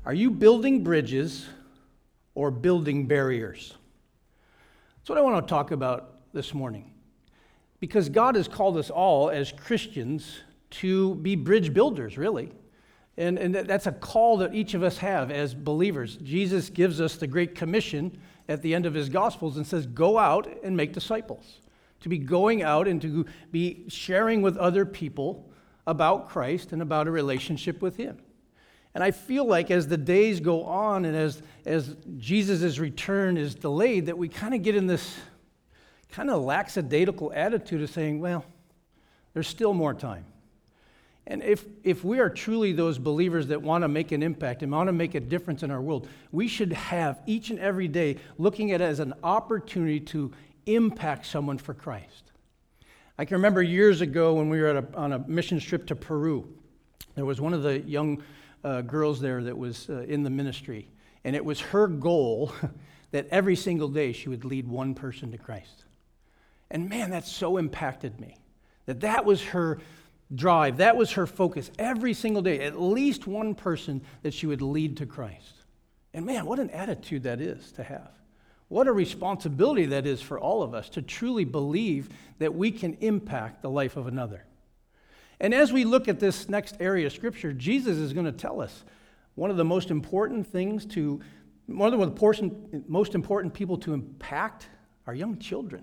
Are you building bridges or building barriers? That's what I want to talk about this morning. Because God has called us all as Christians to be bridge builders, really. And that's a call that each of us have as believers. Jesus gives us the Great Commission at the end of his Gospels and says, go out and make disciples. To be going out and to be sharing with other people about Christ and about a relationship with him. And I feel like as the days go on and as Jesus' return is delayed, that we kind of get in this kind of lackadaisical attitude of saying, well, there's still more time. And if we are truly those believers that want to make an impact and want to make a difference in our world, we should have each and every day looking at it as an opportunity to impact someone for Christ. I can remember years ago when we were on a mission trip to Peru. There was one of the young girls there that was in the ministry, and it was her goal that every single day she would lead one person to Christ. And man, that so impacted me. That was her drive, that was her focus every single day, at least one person that she would lead to Christ. And man, what an attitude that is to have. What a responsibility that is for all of us to truly believe that we can impact the life of another. And as we look at this next area of Scripture, Jesus is going to tell us one of the most important people to impact are young children.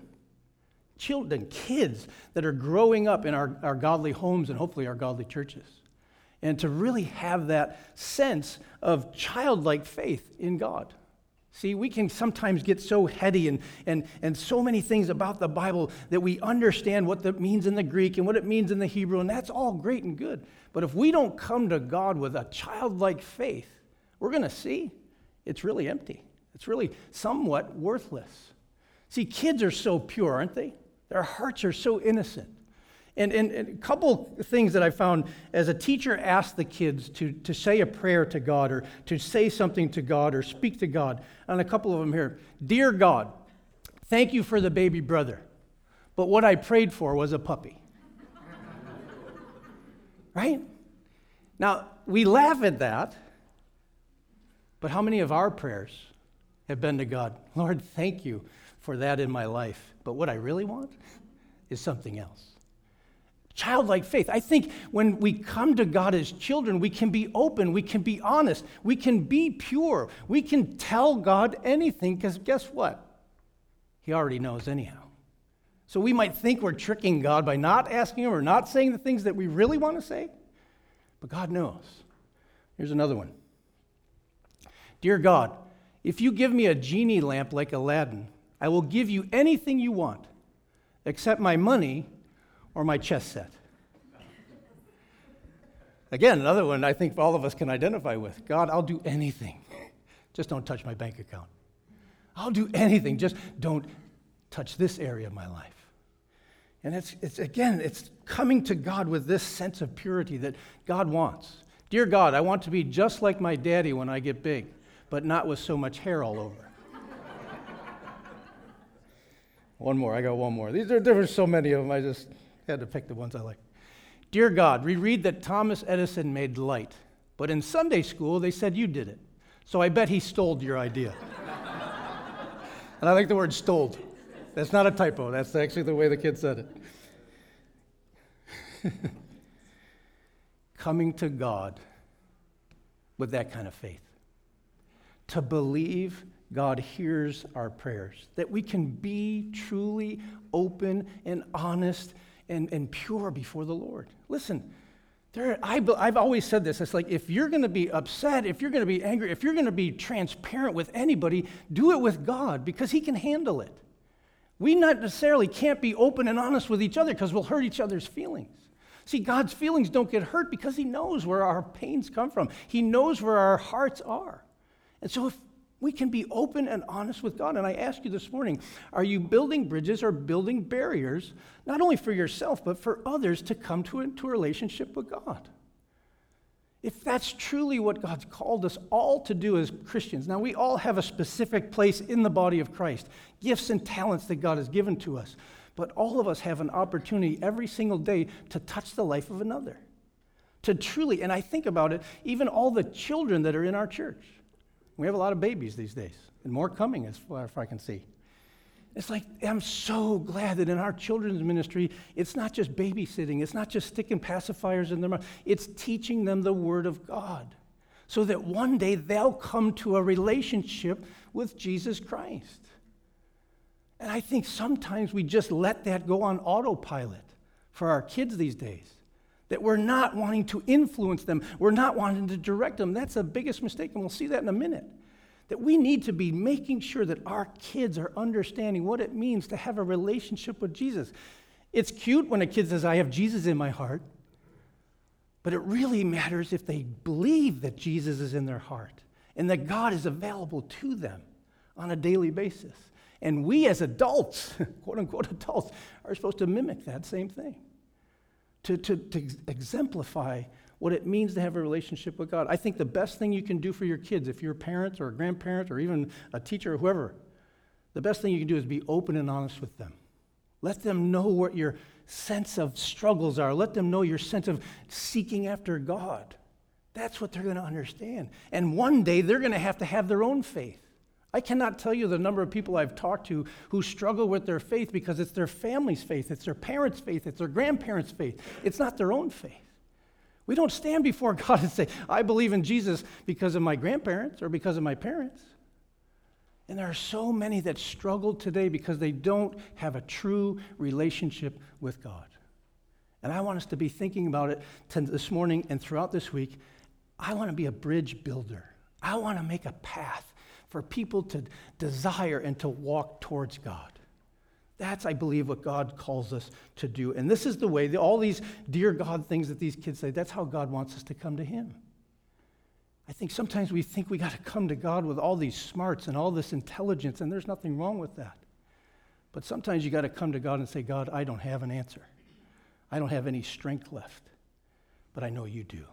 Kids that are growing up in our godly homes and hopefully our godly churches. And to really have that sense of childlike faith in God. See, we can sometimes get so heady and so many things about the Bible that we understand what that means in the Greek and what it means in the Hebrew, and that's all great and good. But if we don't come to God with a childlike faith, we're going to see it's really empty. It's really somewhat worthless. See, kids are so pure, aren't they? Their hearts are so innocent. And a couple things that I found as a teacher asked the kids to say a prayer to God or to say something to God or speak to God. And a couple of them here. Dear God, thank you for the baby brother, but what I prayed for was a puppy. Right? Now, we laugh at that, but how many of our prayers have been to God, Lord, thank you for that in my life, but what I really want is something else. Childlike faith. I think when we come to God as children, we can be open, we can be honest, we can be pure, we can tell God anything, because guess what? He already knows anyhow. So we might think we're tricking God by not asking him or not saying the things that we really want to say, but God knows. Here's another one. Dear God, if you give me a genie lamp like Aladdin, I will give you anything you want, except my money or my chess set. Again, another one I think all of us can identify with. God, I'll do anything. Just don't touch my bank account. I'll do anything. Just don't touch this area of my life. And it's coming to God with this sense of purity that God wants. Dear God, I want to be just like my daddy when I get big, but not with so much hair all over. I got one more. There were so many of them, I just had to pick the ones I like. Dear God, we read that Thomas Edison made light, but in Sunday school they said you did it. So I bet he stole your idea. And I like the word stole. That's not a typo. That's actually the way the kid said it. Coming to God with that kind of faith. To believe God hears our prayers, that we can be truly open and honest and pure before the Lord. Listen, I've always said this. It's like if you're going to be upset, if you're going to be angry, if you're going to be transparent with anybody, do it with God because he can handle it. We not necessarily can't be open and honest with each other because we'll hurt each other's feelings. See, God's feelings don't get hurt because he knows where our pains come from. He knows where our hearts are. And so if we can be open and honest with God. And I ask you this morning, are you building bridges or building barriers, not only for yourself, but for others to come to a relationship with God? If that's truly what God's called us all to do as Christians, now we all have a specific place in the body of Christ, gifts and talents that God has given to us, but all of us have an opportunity every single day to touch the life of another, to truly, and I think about it, even all the children that are in our church. We have a lot of babies these days, and more coming as far as I can see. It's like, I'm so glad that in our children's ministry, it's not just babysitting, it's not just sticking pacifiers in their mouth, it's teaching them the Word of God, so that one day they'll come to a relationship with Jesus Christ. And I think sometimes we just let that go on autopilot for our kids these days. That we're not wanting to influence them. We're not wanting to direct them. That's the biggest mistake, and we'll see that in a minute. That we need to be making sure that our kids are understanding what it means to have a relationship with Jesus. It's cute when a kid says, I have Jesus in my heart. But it really matters if they believe that Jesus is in their heart and that God is available to them on a daily basis. And we as adults, quote unquote adults, are supposed to mimic that same thing. To exemplify what it means to have a relationship with God. I think the best thing you can do for your kids, if you're a parent or a grandparent or even a teacher or whoever, the best thing you can do is be open and honest with them. Let them know what your sense of struggles are. Let them know your sense of seeking after God. That's what they're going to understand. And one day they're going to have their own faith. I cannot tell you the number of people I've talked to who struggle with their faith because it's their family's faith, it's their parents' faith, it's their grandparents' faith. It's not their own faith. We don't stand before God and say, I believe in Jesus because of my grandparents or because of my parents. And there are so many that struggle today because they don't have a true relationship with God. And I want us to be thinking about it this morning and throughout this week. I want to be a bridge builder. I want to make a path for people to desire and to walk towards God. That's, I believe, what God calls us to do. And this is the way, all these dear God things that these kids say, that's how God wants us to come to Him. I think sometimes we think we got to come to God with all these smarts and all this intelligence, and there's nothing wrong with that. But sometimes you got to come to God and say, God, I don't have an answer. I don't have any strength left, but I know you do.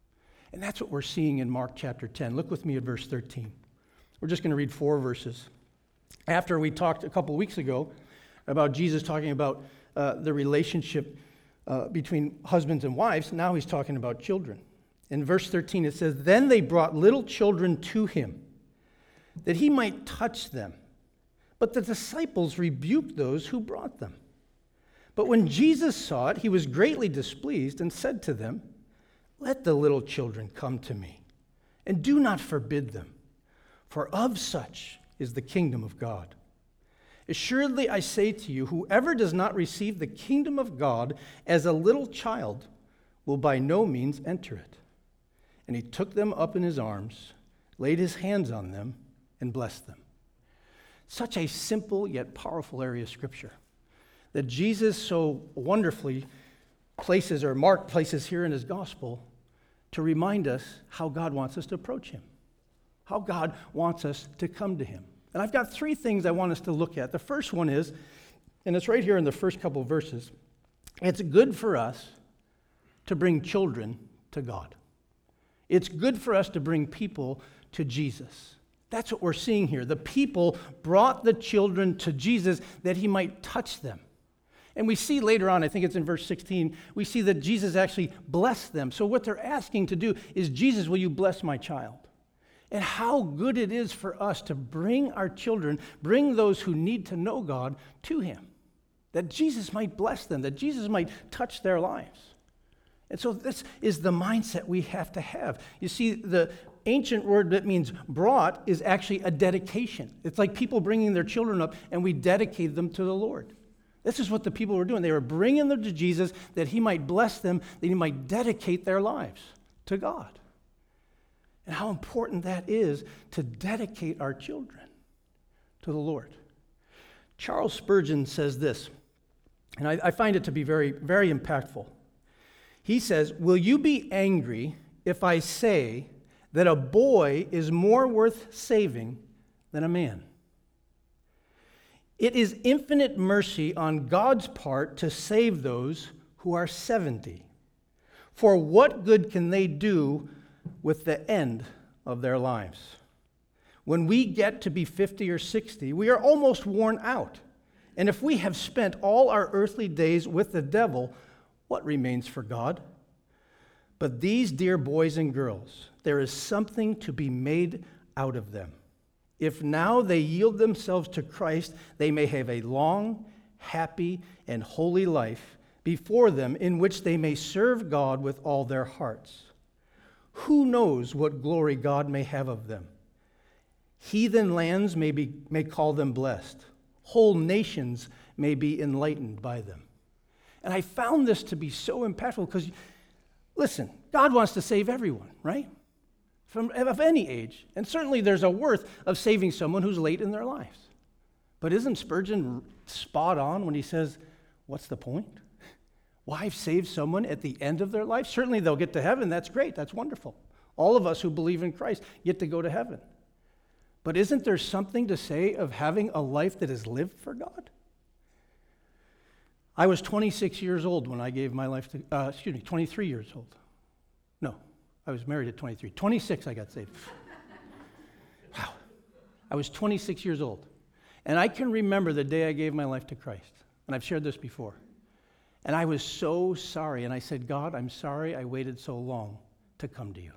And that's what we're seeing in Mark chapter 10. Look with me at verse 13. We're just going to read 4 verses. After we talked a couple weeks ago about Jesus talking about the relationship between husbands and wives, now he's talking about children. In verse 13 it says, Then they brought little children to him, that he might touch them. But the disciples rebuked those who brought them. But when Jesus saw it, he was greatly displeased and said to them, Let the little children come to me, and do not forbid them. For of such is the kingdom of God. Assuredly, I say to you, whoever does not receive the kingdom of God as a little child will by no means enter it. And he took them up in his arms, laid his hands on them, and blessed them. Such a simple yet powerful area of Scripture that Jesus so wonderfully places, or Mark places here in his gospel, to remind us how God wants us to approach him. How God wants us to come to him. And I've got 3 things I want us to look at. The first one is, and it's right here in the first couple of verses, it's good for us to bring children to God. It's good for us to bring people to Jesus. That's what we're seeing here. The people brought the children to Jesus that he might touch them. And we see later on, I think it's in verse 16, we see that Jesus actually blessed them. So what they're asking to do is, Jesus, will you bless my child? And how good it is for us to bring our children, bring those who need to know God to him, that Jesus might bless them, that Jesus might touch their lives. And so this is the mindset we have to have. You see, the ancient word that means brought is actually a dedication. It's like people bringing their children up and we dedicate them to the Lord. This is what the people were doing. They were bringing them to Jesus that he might bless them, that he might dedicate their lives to God. And how important that is to dedicate our children to the Lord. Charles Spurgeon says this, and I find it to be very, very impactful. He says, will you be angry if I say that a boy is more worth saving than a man? It is infinite mercy on God's part to save those who are 70. For what good can they do with the end of their lives? When we get to be 50 or 60, we are almost worn out. And if we have spent all our earthly days with the devil, what remains for God? But these dear boys and girls, there is something to be made out of them. If now they yield themselves to Christ, they may have a long, happy, and holy life before them in which they may serve God with all their hearts. Who knows what glory God may have of them? Heathen lands may call them blessed. Whole nations may be enlightened by them. And I found this to be so impactful because, listen, God wants to save everyone, right? Of any age. And certainly there's a worth of saving someone who's late in their lives. But isn't Spurgeon spot on when he says, what's the point? Why save someone at the end of their life? Certainly they'll get to heaven. That's great. That's wonderful. All of us who believe in Christ get to go to heaven. But isn't there something to say of having a life that is lived for God? I was 26 years old when I gave my life to, 23 years old. No, I was married at 23. 26 I got saved. Wow. I was 26 years old. And I can remember the day I gave my life to Christ. And I've shared this before. And I was so sorry. And I said, God, I'm sorry I waited so long to come to you.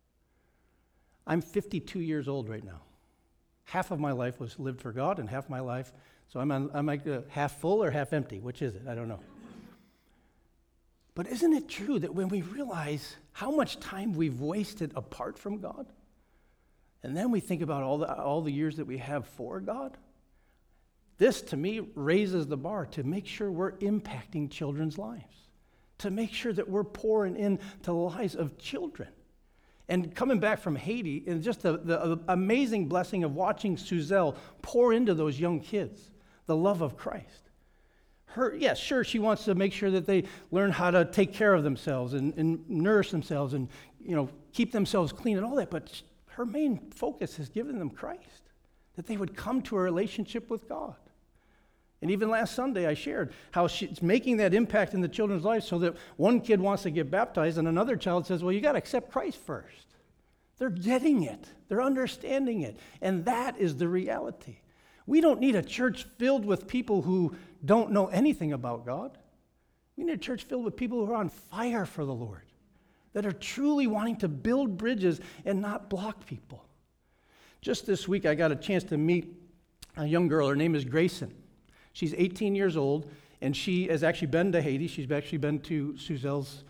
I'm 52 years old right now. Half of my life was lived for God and half my life, so I'm like half full or half empty. Which is it? I don't know. But isn't it true that when we realize how much time we've wasted apart from God, and then we think about all the years that we have for God, this, to me, raises the bar to make sure we're impacting children's lives, to make sure that we're pouring into the lives of children. And coming back from Haiti, and just the amazing blessing of watching Suzelle pour into those young kids the love of Christ. Yes, sure, she wants to make sure that they learn how to take care of themselves and nourish themselves and, keep themselves clean and all that, but her main focus is giving them Christ, that they would come to a relationship with God. And even last Sunday, I shared how she's making that impact in the children's lives so that one kid wants to get baptized and another child says, well, you got to accept Christ first. They're getting it. They're understanding it. And that is the reality. We don't need a church filled with people who don't know anything about God. We need a church filled with people who are on fire for the Lord, that are truly wanting to build bridges and not block people. Just this week, I got a chance to meet a young girl. Her name is Grayson. She's 18 years old, and she has actually been to Haiti. She's actually been to Suzelle's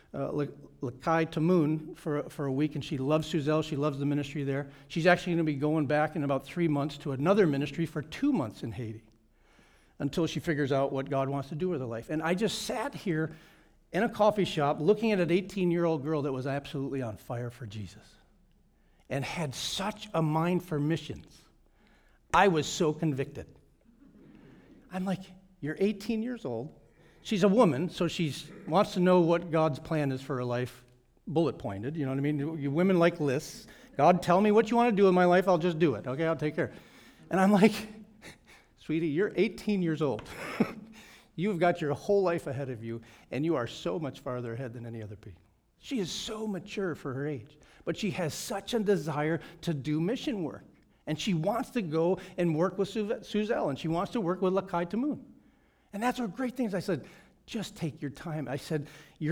Lakai Tamoun for a week, and she loves Suzelle. She loves the ministry there. She's actually going to be going back in about 3 months to another ministry for 2 months in Haiti until she figures out what God wants to do with her life. And I just sat here in a coffee shop looking at an 18-year-old girl that was absolutely on fire for Jesus and had such a mind for missions. I was so convicted. I'm like, you're 18 years old. She's a woman, so she wants to know what God's plan is for her life, bullet pointed, you know what I mean? You women like lists. God, tell me what you want to do in my life, I'll just do it. Okay, I'll take care. And I'm like, sweetie, you're 18 years old. You've got your whole life ahead of you, and you are so much farther ahead than any other people. She is so mature for her age, but she has such a desire to do mission work. And she wants to go and work with Suzelle, and she wants to work with Lakai Tamoun. And that's what great things. I said, just take your time. I said,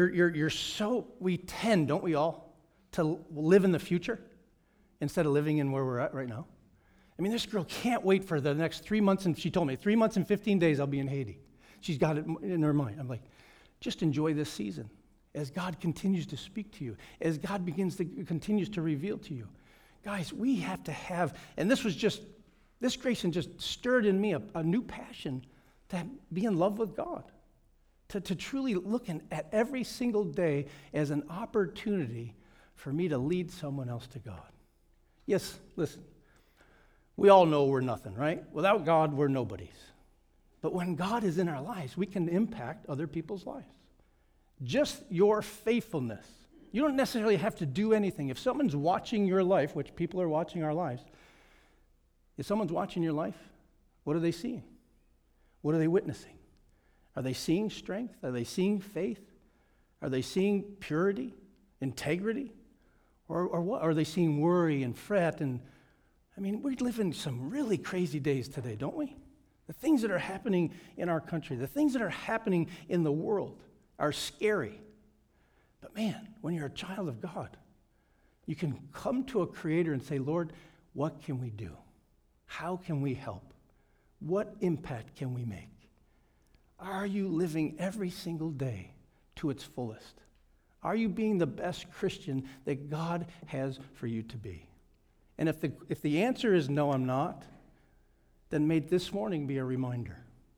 we tend, don't we all, to live in the future instead of living in where we're at right now. I mean, this girl can't wait for the next 3 months, and she told me, 3 months and 15 days I'll be in Haiti. She's got it in her mind. I'm like, just enjoy this season as God continues to speak to you, as God continues to reveal to you. Guys, we have to have, and this Grayson just stirred in me a new passion to be in love with God, to truly look at every single day as an opportunity for me to lead someone else to God. Yes, listen, we all know we're nothing, right? Without God, we're nobodies. But when God is in our lives, we can impact other people's lives. Just your faithfulness. You don't necessarily have to do anything. If someone's watching your life, which people are watching our lives, if someone's watching your life, what are they seeing? What are they witnessing? Are they seeing strength? Are they seeing faith? Are they seeing purity, integrity? Or what? Are they seeing worry and fret? And I mean, we live in some really crazy days today, don't we? The things that are happening in our country, the things that are happening in the world are scary. But man, when you're a child of God, you can come to a Creator and say, Lord, what can we do? How can we help? What impact can we make? Are you living every single day to its fullest? Are you being the best Christian that God has for you to be? And if the answer is no, I'm not, then may this morning be a reminder.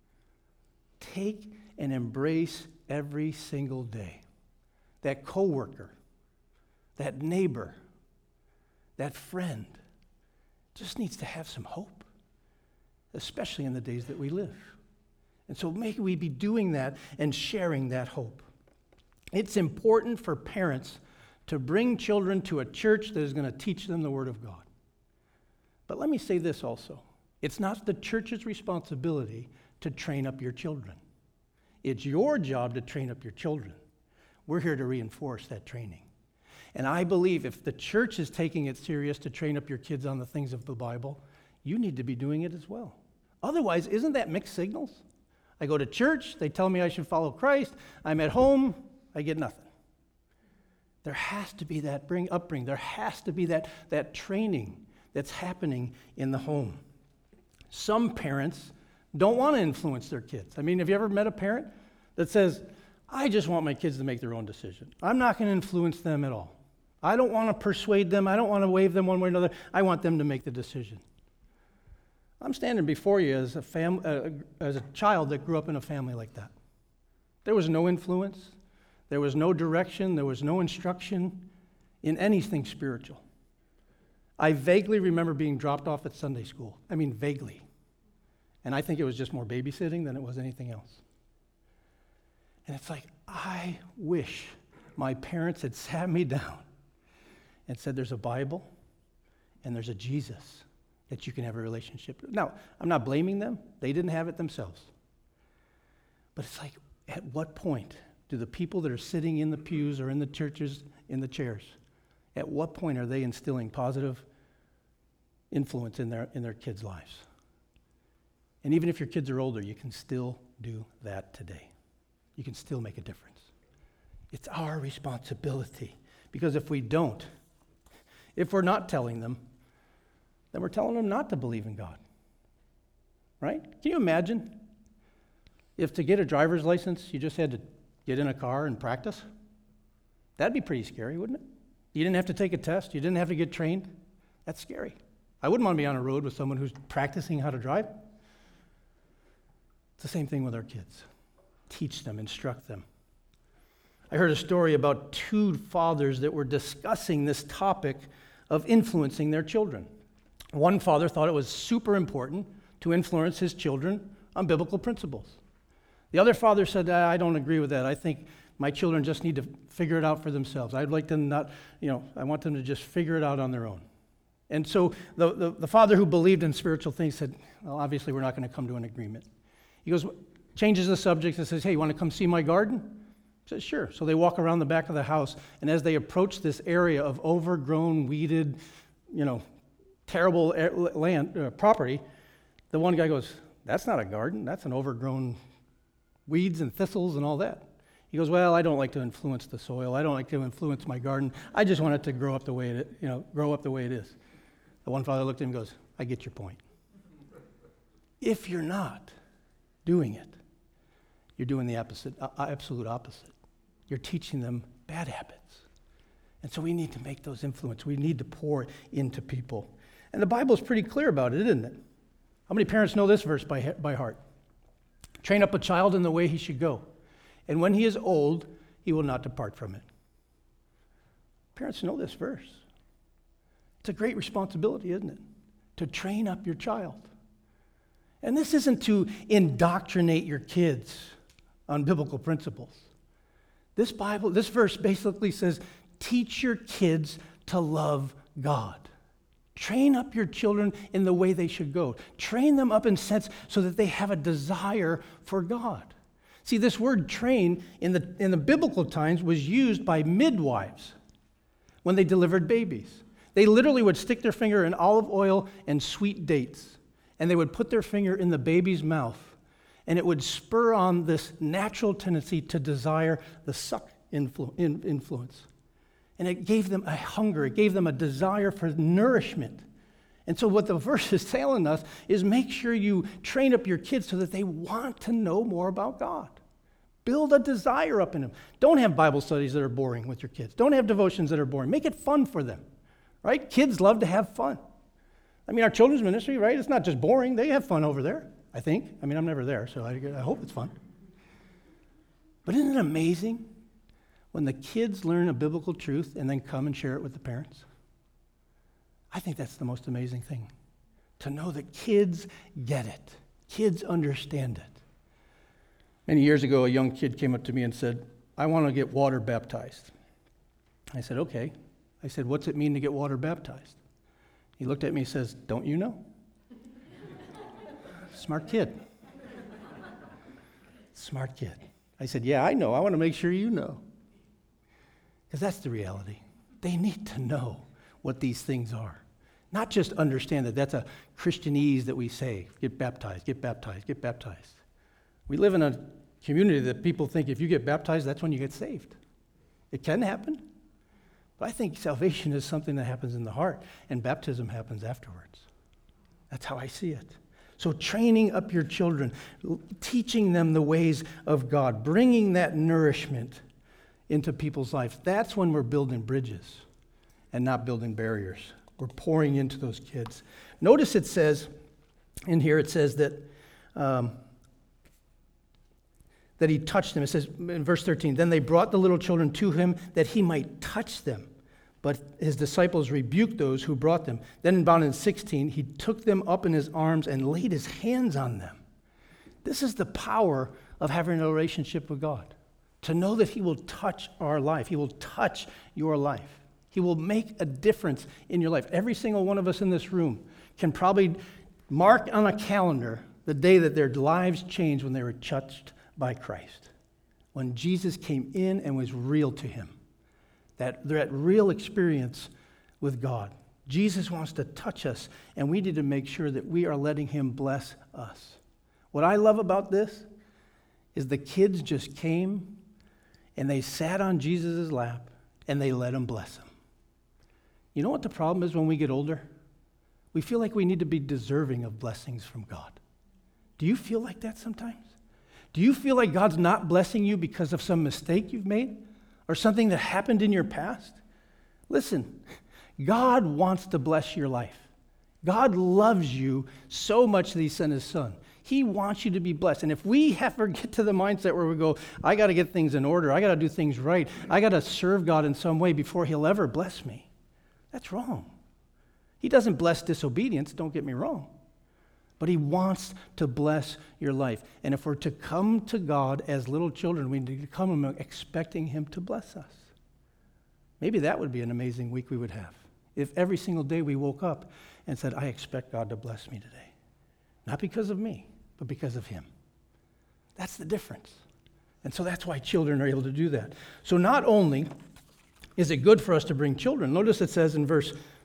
Take and embrace every single day that coworker, that neighbor, that friend just needs to have some hope, especially in the days that we live. And so may we be doing that and sharing that hope. It's important for parents to bring children to a church that is going to teach them the Word of God. But let me say this also. It's not the church's responsibility to train up your children. It's your job to train up your children. We're here to reinforce that training. And I believe if the church is taking it serious to train up your kids on the things of the Bible, you need to be doing it as well. Otherwise, isn't that mixed signals? I go to church, they tell me I should follow Christ. I'm at home, I get nothing. There has to be that upbringing. There has to be that training that's happening in the home. Some parents don't want to influence their kids. I mean, have you ever met a parent that says, I just want my kids to make their own decision. I'm not going to influence them at all. I don't want to persuade them. I don't want to wave them one way or another. I want them to make the decision. I'm standing before you as a child that grew up in a family like that. There was no influence. There was no direction. There was no instruction in anything spiritual. I vaguely remember being dropped off at Sunday school. I mean, vaguely. And I think it was just more babysitting than it was anything else. And it's like, I wish my parents had sat me down and said, there's a Bible and there's a Jesus that you can have a relationship with. Now, I'm not blaming them. They didn't have it themselves. But it's like, at what point do the people that are sitting in the pews or in the churches, in the chairs, at what point are they instilling positive influence in their kids' lives? And even if your kids are older, you can still do that today. You can still make a difference. It's our responsibility. Because if we don't, if we're not telling them, then we're telling them not to believe in God. Right? Can you imagine if to get a driver's license, you just had to get in a car and practice? That'd be pretty scary, wouldn't it? You didn't have to take a test. You didn't have to get trained. That's scary. I wouldn't want to be on a road with someone who's practicing how to drive. It's the same thing with our kids. Teach them, instruct them. I heard a story about two fathers that were discussing this topic of influencing their children. One father thought it was super important to influence his children on biblical principles. The other father said, I don't agree with that. I think my children just need to figure it out for themselves. I'd like them not, I want them to just figure it out on their own. And so the father who believed in spiritual things said, well, obviously we're not going to come to an agreement. He goes, changes the subject and says, hey, you want to come see my garden? He says, sure. So they walk around the back of the house, and as they approach this area of overgrown, weeded, terrible property, the one guy goes, that's not a garden. That's an overgrown weeds and thistles and all that. He goes, well, I don't like to influence the soil. I don't like to influence my garden. I just want it to grow up the way it is. The one father looked at him and goes, I get your point. If you're not doing it, you're doing the absolute opposite. You're teaching them bad habits. And so we need to make those influence. We need to pour into people. And the Bible's pretty clear about it, isn't it? How many parents know this verse by heart? Train up a child in the way he should go, and when he is old, he will not depart from it. Parents know this verse. It's a great responsibility, isn't it? To train up your child. And this isn't to indoctrinate your kids on biblical principles. This verse basically says, teach your kids to love God. Train up your children in the way they should go. Train them up in sense so that they have a desire for God. See, this word train in the biblical times was used by midwives when they delivered babies. They literally would stick their finger in olive oil and sweet dates, and they would put their finger in the baby's mouth, and it would spur on this natural tendency to desire the suck influence. And it gave them a hunger. It gave them a desire for nourishment. And so what the verse is telling us is make sure you train up your kids so that they want to know more about God. Build a desire up in them. Don't have Bible studies that are boring with your kids. Don't have devotions that are boring. Make it fun for them, right? Kids love to have fun. I mean, our children's ministry, right? It's not just boring. They have fun over there, I think. I mean, I'm never there, so I hope it's fun. But isn't it amazing when the kids learn a biblical truth and then come and share it with the parents? I think that's the most amazing thing, to know that kids get it. Kids understand it. Many years ago, a young kid came up to me and said, I want to get water baptized. I said, okay. I said, what's it mean to get water baptized? He looked at me and says, don't you know? Smart kid. Smart kid. I said, yeah, I know. I want to make sure you know. Because that's the reality. They need to know what these things are. Not just understand that that's a Christianese that we say, get baptized, get baptized, get baptized. We live in a community that people think if you get baptized, that's when you get saved. It can happen, but I think salvation is something that happens in the heart, and baptism happens afterwards. That's how I see it. So training up your children, teaching them the ways of God, bringing that nourishment into people's lives, that's when we're building bridges and not building barriers. We're pouring into those kids. Notice it says, in here it says that he touched them. It says in verse 13, then they brought the little children to him that he might touch them. But his disciples rebuked those who brought them. Then down in 16, he took them up in his arms and laid his hands on them. This is the power of having a relationship with God. To know that he will touch our life. He will touch your life. He will make a difference in your life. Every single one of us in this room can probably mark on a calendar the day that their lives changed when they were touched by Christ. When Jesus came in and was real to him. That real experience with God. Jesus wants to touch us, and we need to make sure that we are letting him bless us. What I love about this is the kids just came and they sat on Jesus' lap and they let him bless him. You know what the problem is when we get older? We feel like we need to be deserving of blessings from God. Do you feel like that sometimes? Do you feel like God's not blessing you because of some mistake you've made or something that happened in your past? Listen, God wants to bless your life. God loves you so much that he sent his son. He wants you to be blessed. And if we ever get to the mindset where we go, I got to get things in order, I got to do things right, I got to serve God in some way before he'll ever bless me, that's wrong. He doesn't bless disobedience, don't get me wrong. But he wants to bless your life. And if we're to come to God as little children, we need to come expecting him to bless us. Maybe that would be an amazing week we would have. If every single day we woke up and said, I expect God to bless me today. Not because of me, but because of him. That's the difference. And so that's why children are able to do that. So not only is it good for us to bring children, notice it says in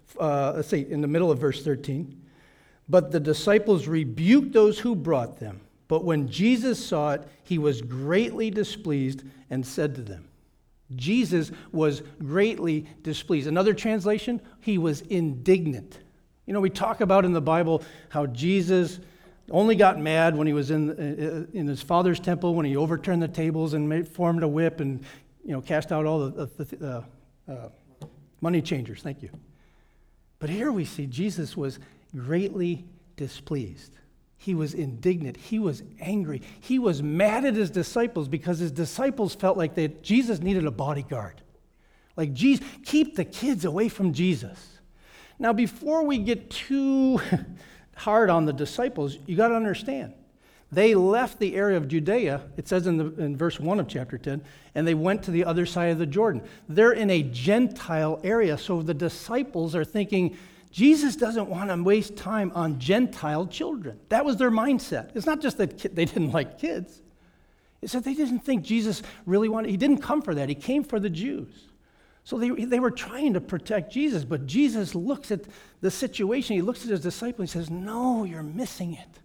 in the middle of verse 13, but the disciples rebuked those who brought them. But when Jesus saw it, he was greatly displeased and said to them, Jesus was greatly displeased. Another translation, he was indignant. You know, we talk about in the Bible how Jesus only got mad when he was in his Father's temple, when he overturned the tables and formed a whip and, cast out all the money changers. Thank you. But here we see Jesus was greatly displeased. He was indignant. He was angry. He was mad at his disciples because his disciples felt like Jesus needed a bodyguard. Like, Jesus, keep the kids away from Jesus. Now, before we get too hard on the disciples, you got to understand, they left the area of Judea, it says in verse 1 of chapter 10, and they went to the other side of the Jordan. They're in a Gentile area, so the disciples are thinking, Jesus doesn't want to waste time on Gentile children. That was their mindset. It's not just that they didn't like kids. It's that they didn't think Jesus really wanted, he didn't come for that. He came for the Jews. So they were trying to protect Jesus, but Jesus looks at the situation. He looks at his disciples and says, no, you're missing it.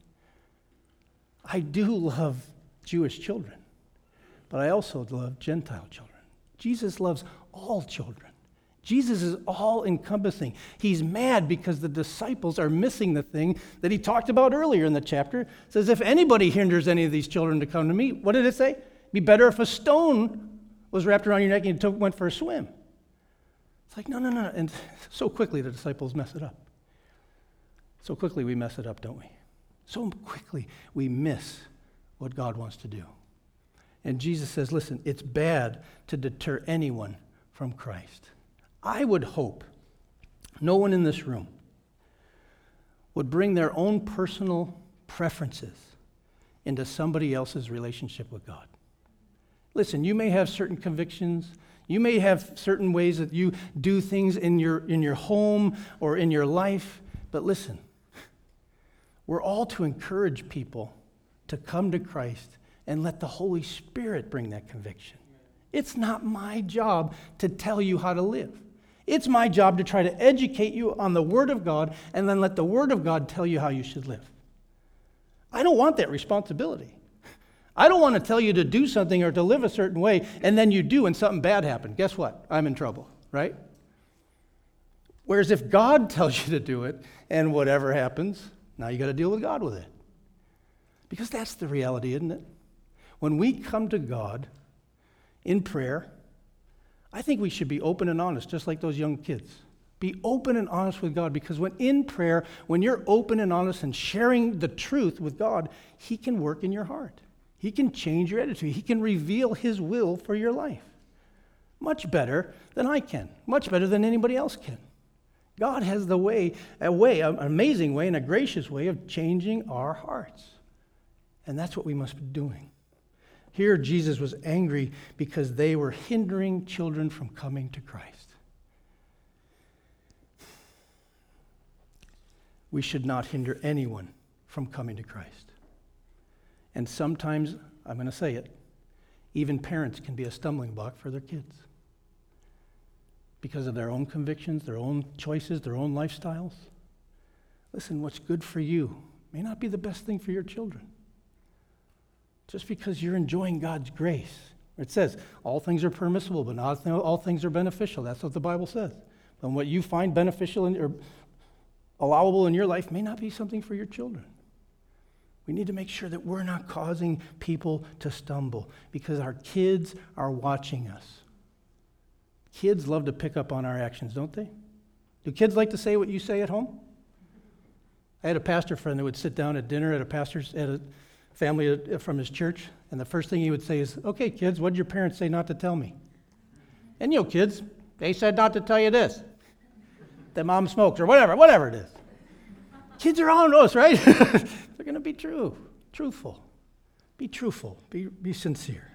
I do love Jewish children, but I also love Gentile children. Jesus loves all children. Jesus is all-encompassing. He's mad because the disciples are missing the thing that he talked about earlier in the chapter. It says, if anybody hinders any of these children to come to me, what did it say? It'd be better if a stone was wrapped around your neck and you went for a swim. It's like, no. And so quickly the disciples mess it up. So quickly we mess it up, don't we? So quickly we miss what God wants to do. And Jesus says, listen, it's bad to deter anyone from Christ. I would hope no one in this room would bring their own personal preferences into somebody else's relationship with God. Listen, you may have certain convictions. You may have certain ways that you do things in your home or in your life. But listen, we're all to encourage people to come to Christ and let the Holy Spirit bring that conviction. It's not my job to tell you how to live. It's my job to try to educate you on the Word of God and then let the Word of God tell you how you should live. I don't want that responsibility. I don't want to tell you to do something or to live a certain way, and then you do and something bad happens. Guess what? I'm in trouble, right? Whereas if God tells you to do it and whatever happens, now you got to deal with God with it. Because that's the reality, isn't it? When we come to God in prayer, I think we should be open and honest, just like those young kids. Be open and honest with God, because when in prayer, when you're open and honest and sharing the truth with God, He can work in your heart. He can change your attitude. He can reveal His will for your life. Much better than I can. Much better than anybody else can. God has an amazing way and a gracious way of changing our hearts. And that's what we must be doing. Here, Jesus was angry because they were hindering children from coming to Christ. We should not hinder anyone from coming to Christ. And sometimes, I'm going to say it, even parents can be a stumbling block for their kids because of their own convictions, their own choices, their own lifestyles. Listen, what's good for you may not be the best thing for your children. Just because you're enjoying God's grace. It says, all things are permissible, but not all things are beneficial. That's what the Bible says. And what you find beneficial or allowable in your life may not be something for your children. We need to make sure that we're not causing people to stumble, because our kids are watching us. Kids love to pick up on our actions, don't they? Do kids like to say what you say at home? I had a pastor friend that would sit down at dinner at a family from his church, and the first thing he would say is, okay, kids, what did your parents say not to tell me? And kids, they said not to tell you this, that mom smokes, or whatever it is. Kids are on us, right? They're going to be truthful. Be truthful, be sincere.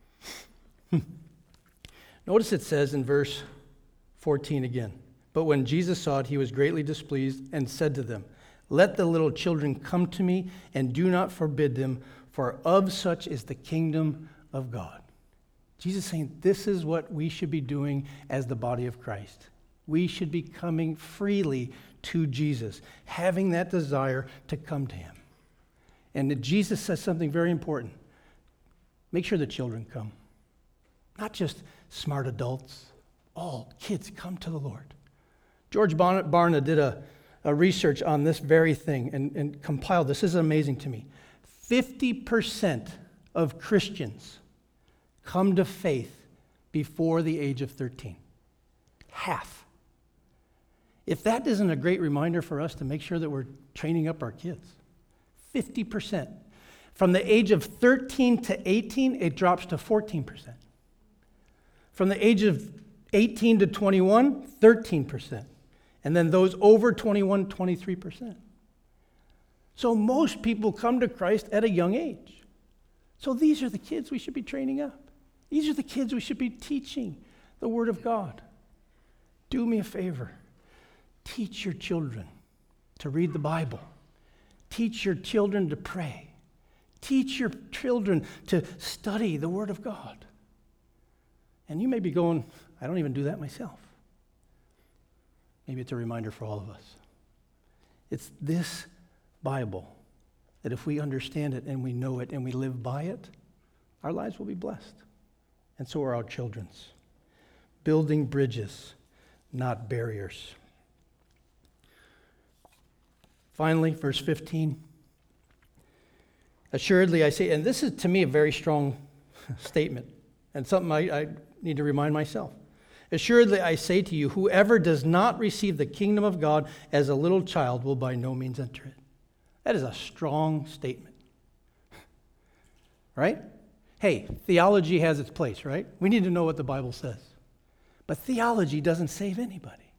Notice it says in verse 14 again, but when Jesus saw it, he was greatly displeased and said to them, let the little children come to me, and do not forbid them, for of such is the kingdom of God. Jesus is saying this is what we should be doing as the body of Christ. We should be coming freely to Jesus, having that desire to come to Him. And Jesus says something very important. Make sure the children come. Not just smart adults. All kids come to the Lord. George Barna did a research on this very thing and compiled this. This is amazing to me. 50% of Christians come to faith before the age of 13. Half. If that isn't a great reminder for us to make sure that we're training up our kids. 50%. From the age of 13 to 18, it drops to 14%. From the age of 18 to 21, 13%. And then those over 21, 23%. So most people come to Christ at a young age. So these are the kids we should be training up. These are the kids we should be teaching the Word of God. Do me a favor. Teach your children to read the Bible. Teach your children to pray. Teach your children to study the Word of God. And you may be going, I don't even do that myself. Maybe it's a reminder for all of us. It's this Bible that if we understand it and we know it and we live by it, our lives will be blessed. And so are our children's. building bridges, not barriers. Finally, verse 15. Assuredly, I say, and this is to me a very strong statement, and something I need to remind myself. Assuredly, I say to you, whoever does not receive the kingdom of God as a little child will by no means enter it. That is a strong statement. Right? Hey, theology has its place, right? We need to know what the Bible says. But theology doesn't save anybody.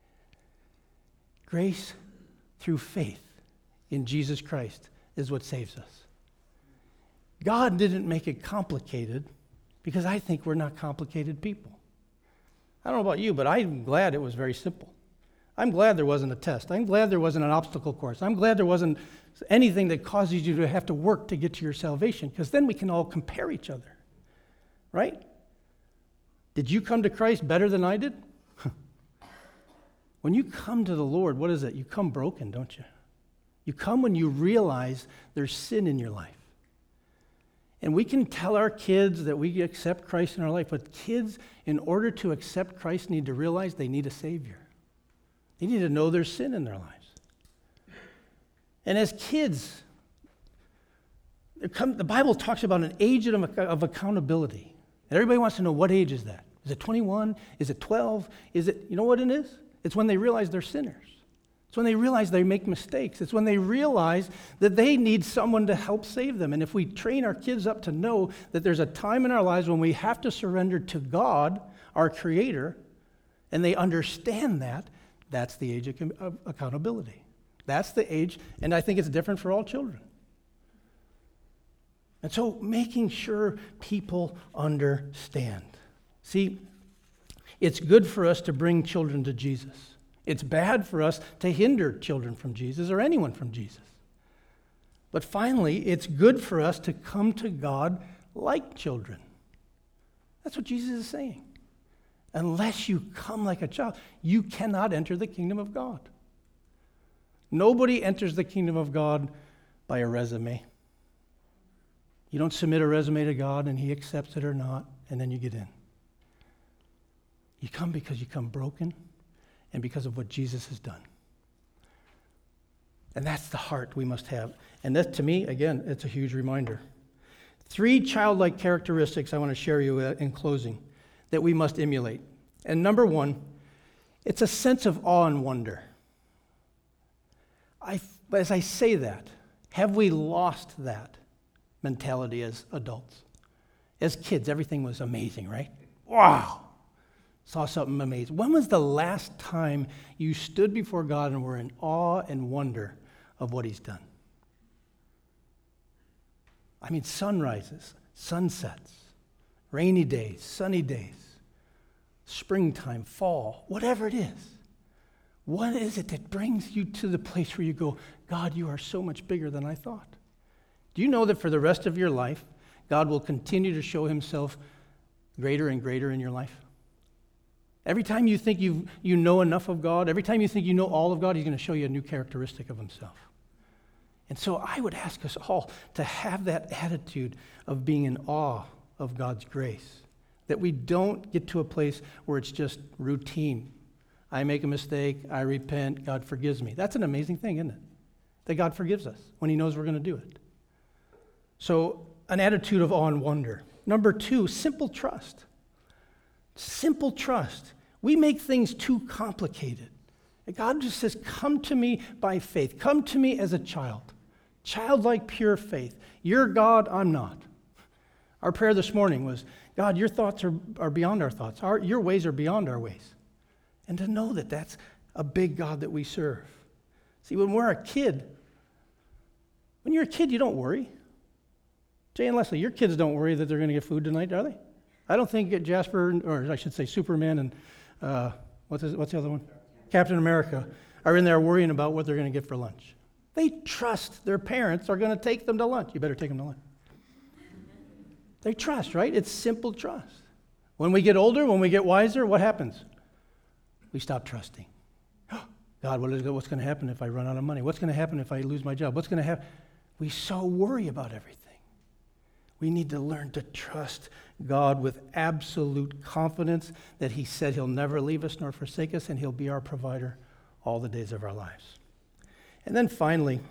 Grace through faith in Jesus Christ is what saves us. God didn't make it complicated because I think we're not complicated people. I don't know about you, but I'm glad it was very simple. I'm glad there wasn't a test. I'm glad there wasn't an obstacle course. I'm glad there wasn't anything that causes you to have to work to get to your salvation, because then we can all compare each other, right? Did you come to Christ better than I did? When you come to the Lord, what is it? You come broken, don't you? You come when you realize there's sin in your life. And we can tell our kids that we accept Christ in our life, but kids, in order to accept Christ, need to realize they need a Savior. They need to know there's sin in their lives. And as kids, the Bible talks about an age of accountability. And everybody wants to know, what age is that? Is it 21? Is it 12? Is it, you know what it is? It's when they realize they're sinners. It's when they realize they make mistakes. It's when they realize that they need someone to help save them. And if we train our kids up to know that there's a time in our lives when we have to surrender to God, our Creator, and they understand that, that's the age of accountability. That's the age, and I think it's different for all children. And so making sure people understand. See, it's good for us to bring children to Jesus. It's bad for us to hinder children from Jesus or anyone from Jesus. But finally, it's good for us to come to God like children. That's what Jesus is saying. Unless you come like a child, you cannot enter the kingdom of God. Nobody enters the kingdom of God by a resume. You don't submit a resume to God and He accepts it or not, and then you get in. You come because you come broken and because of what Jesus has done. And that's the heart we must have. And that, to me, again, it's a huge reminder. 3 childlike characteristics I want to share you in closing that we must emulate. And number 1, it's a sense of awe and wonder. As I say that, have we lost that mentality as adults? As kids, everything was amazing, right? Wow! Saw something amazing. When was the last time you stood before God and were in awe and wonder of what He's done? I mean, sunrises, sunsets, rainy days, sunny days, springtime, fall, whatever it is. What is it that brings you to the place where you go, God, you are so much bigger than I thought? Do you know that for the rest of your life, God will continue to show Himself greater and greater in your life? Every time you think you know enough of God, every time you think you know all of God, He's going to show you a new characteristic of Himself. And so I would ask us all to have that attitude of being in awe of God's grace, that we don't get to a place where it's just routine. I make a mistake, I repent, God forgives me. That's an amazing thing, isn't it? That God forgives us when He knows we're going to do it. So an attitude of awe and wonder. Number 2, simple trust. Simple trust. We make things too complicated. And God just says, come to me by faith. Come to me as a child. Childlike, pure faith. You're God, I'm not. Our prayer this morning was, God, your thoughts are beyond our thoughts. Your ways are beyond our ways. And to know that that's a big God that we serve. See, when you're a kid, you don't worry. Jay and Leslie, your kids don't worry that they're going to get food tonight, are they? I don't think Jasper, or I should say Superman and what's the other one? Captain America, are in there worrying about what they're going to get for lunch. They trust their parents are going to take them to lunch. You better take them to lunch. They trust, right? It's simple trust. When we get older, when we get wiser, what happens? We stop trusting. God, what's going to happen if I run out of money? What's going to happen if I lose my job? What's going to happen? We so worry about everything. We need to learn to trust God with absolute confidence that he said he'll never leave us nor forsake us, and he'll be our provider all the days of our lives. And then finally,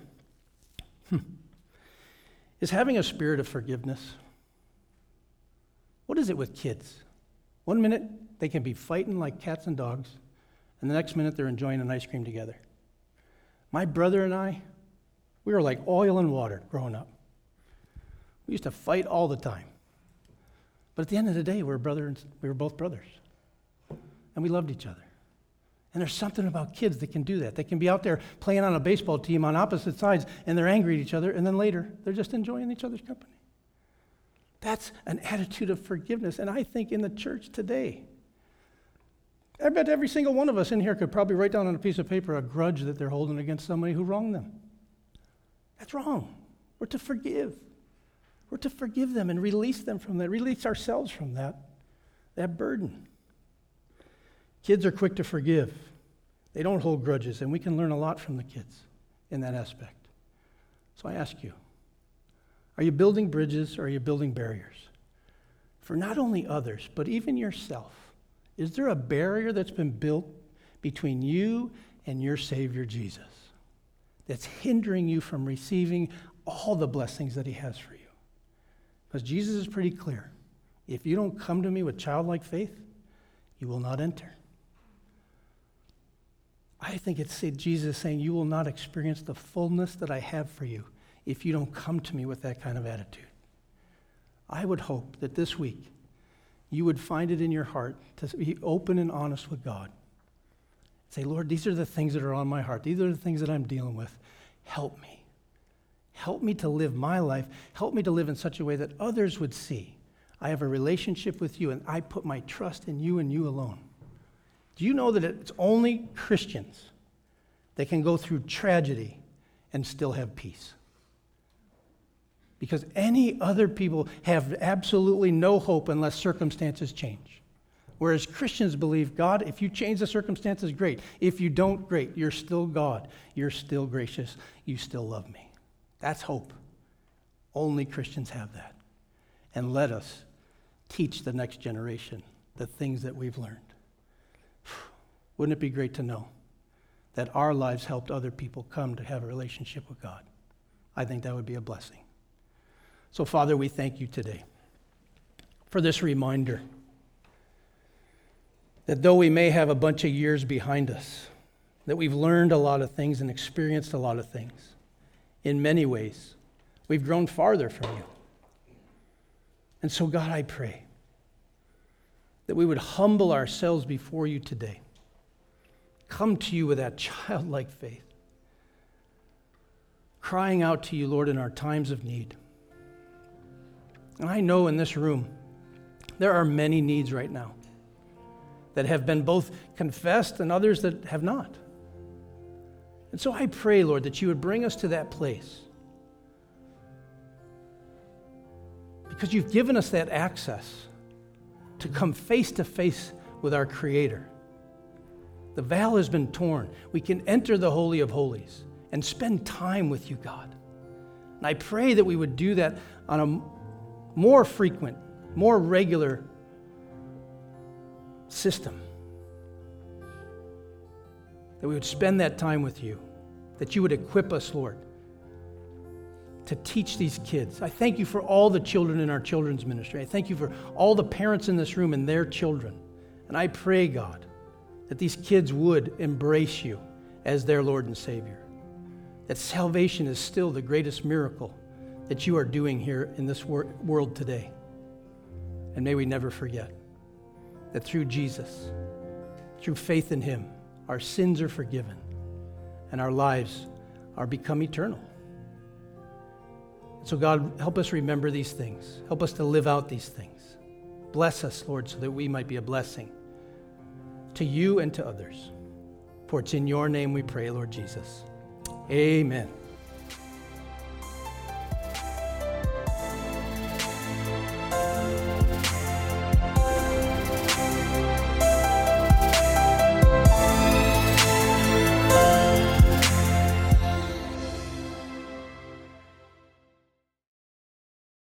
is having a spirit of forgiveness. What is it with kids? One minute, they can be fighting like cats and dogs, and the next minute, they're enjoying an ice cream together. My brother and I, we were like oil and water growing up. We used to fight all the time. But at the end of the day, we were both brothers. And we loved each other. And there's something about kids that can do that. They can be out there playing on a baseball team on opposite sides, and they're angry at each other, and then later, they're just enjoying each other's company. That's an attitude of forgiveness. And I think in the church today, I bet every single one of us in here could probably write down on a piece of paper a grudge that they're holding against somebody who wronged them. That's wrong. We're to forgive. We're to forgive them and release them from that, release ourselves from that burden. Kids are quick to forgive. They don't hold grudges, and we can learn a lot from the kids in that aspect. So I ask you, are you building bridges or are you building barriers? For not only others, but even yourself. Is there a barrier that's been built between you and your Savior Jesus that's hindering you from receiving all the blessings that he has for you? Because Jesus is pretty clear. If you don't come to me with childlike faith, you will not enter. I think it's Jesus saying you will not experience the fullness that I have for you if you don't come to me with that kind of attitude. I would hope that this week you would find it in your heart to be open and honest with God. Say, Lord, these are the things that are on my heart. These are the things that I'm dealing with. Help me. Help me to live my life. Help me to live in such a way that others would see I have a relationship with you and I put my trust in you and you alone. Do you know that it's only Christians that can go through tragedy and still have peace? Because any other people have absolutely no hope unless circumstances change. Whereas Christians believe, God, if you change the circumstances, great. If you don't, great. You're still God. You're still gracious. You still love me. That's hope. Only Christians have that. And let us teach the next generation the things that we've learned. Wouldn't it be great to know that our lives helped other people come to have a relationship with God? I think that would be a blessing. So, Father, we thank you today for this reminder that though we may have a bunch of years behind us, that we've learned a lot of things and experienced a lot of things, in many ways, we've grown farther from you. And so, God, I pray that we would humble ourselves before you today, come to you with that childlike faith, crying out to you, Lord, in our times of need. And I know in this room, there are many needs right now that have been both confessed and others that have not. And so I pray, Lord, that you would bring us to that place. Because you've given us that access to come face to face with our Creator. The veil has been torn. We can enter the Holy of Holies and spend time with you, God. And I pray that we would do that on a more frequent, more regular system. That we would spend that time with you. That you would equip us, Lord, to teach these kids. I thank you for all the children in our children's ministry. I thank you for all the parents in this room and their children. And I pray, God, that these kids would embrace you as their Lord and Savior. That salvation is still the greatest miracle that you are doing here in this world today. And may we never forget that through Jesus, through faith in him, our sins are forgiven and our lives are become eternal. So God, help us remember these things. Help us to live out these things. Bless us, Lord, so that we might be a blessing to you and to others. For it's in your name we pray, Lord Jesus. Amen.